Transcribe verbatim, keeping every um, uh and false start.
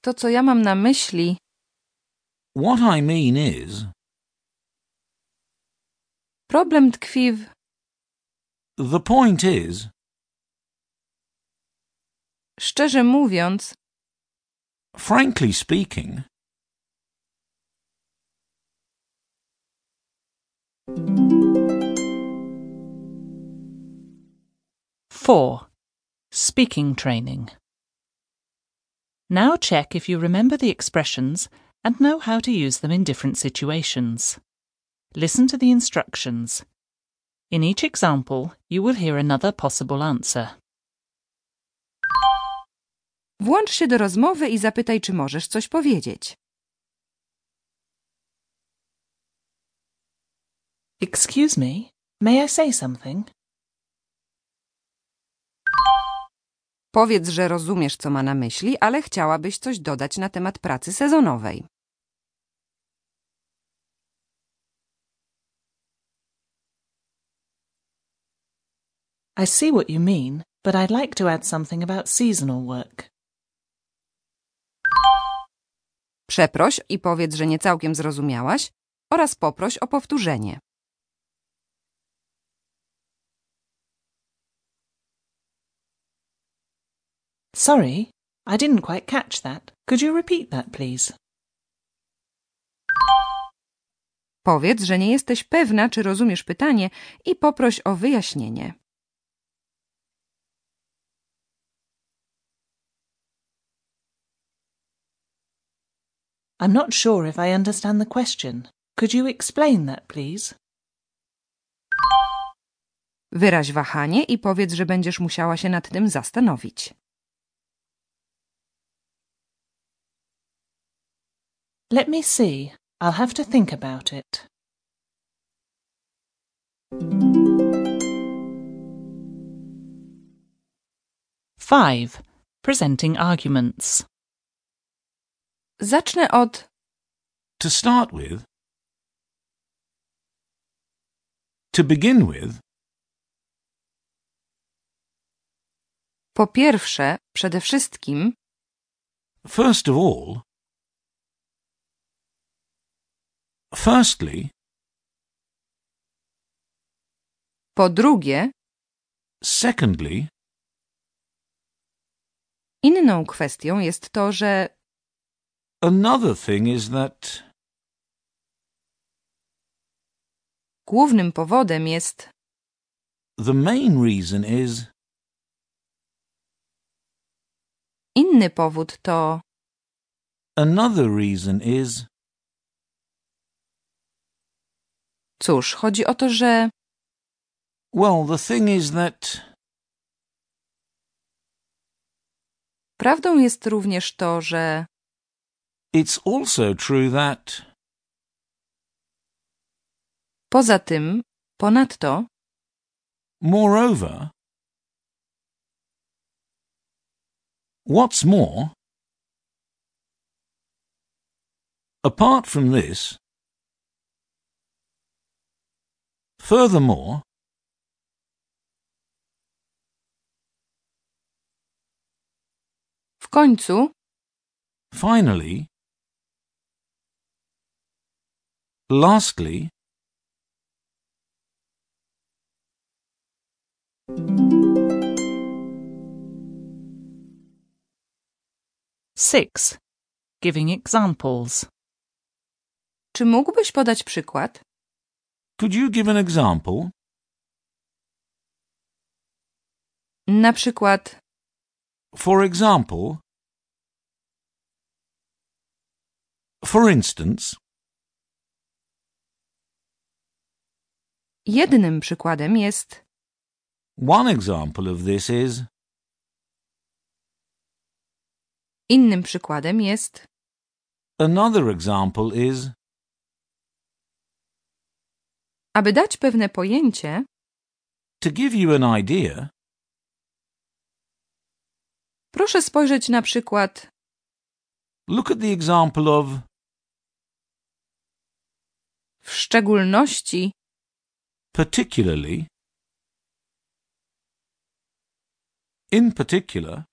To, co ja mam na myśli, What I mean is, problem tkwi w... the point is, Szczerze mówiąc, frankly speaking, four. Speaking training. Now check if you remember the expressions and know how to use them in different situations. Listen to the instructions. In each example, you will hear another possible answer. włącz się do rozmowy i zapytaj, czy możesz coś powiedzieć. Excuse me, may I say something? Powiedz, że rozumiesz, co ma na myśli, ale chciałabyś coś dodać na temat pracy sezonowej. I see what you mean, but I'd like to add something about seasonal work. Przeproś i powiedz, że nie całkiem zrozumiałaś oraz poproś o powtórzenie. Sorry, I didn't quite catch that. Could you repeat that, please? Powiedz, że nie jesteś pewna, czy rozumiesz pytanie i poproś o wyjaśnienie. I'm not sure if I understand the question. Could you explain that, please? Wyraź wahanie i powiedz, że będziesz musiała się nad tym zastanowić. Let me see. I'll have to think about it. Five. Presenting arguments. Zacznę od to start with, to begin with, po pierwsze, przede wszystkim, first of all, firstly, po drugie. secondly. Inną kwestią jest to, że Another thing is that głównym powodem jest the main reason is inny powód to another reason is cóż, chodzi o to, że well, the thing is that prawdą jest również to, że it's also true that poza tym, ponadto, moreover, what's more, apart from this, furthermore, w końcu, finally, lastly, Six. Giving examples. czy mógłbyś podać przykład? could you give an example? Na przykład, For example, for instance, jednym przykładem jest one example of this is innym przykładem jest another example is aby dać pewne pojęcie, to give you an idea. proszę spojrzeć na przykład Look at the example of w szczególności, particularly, in particular,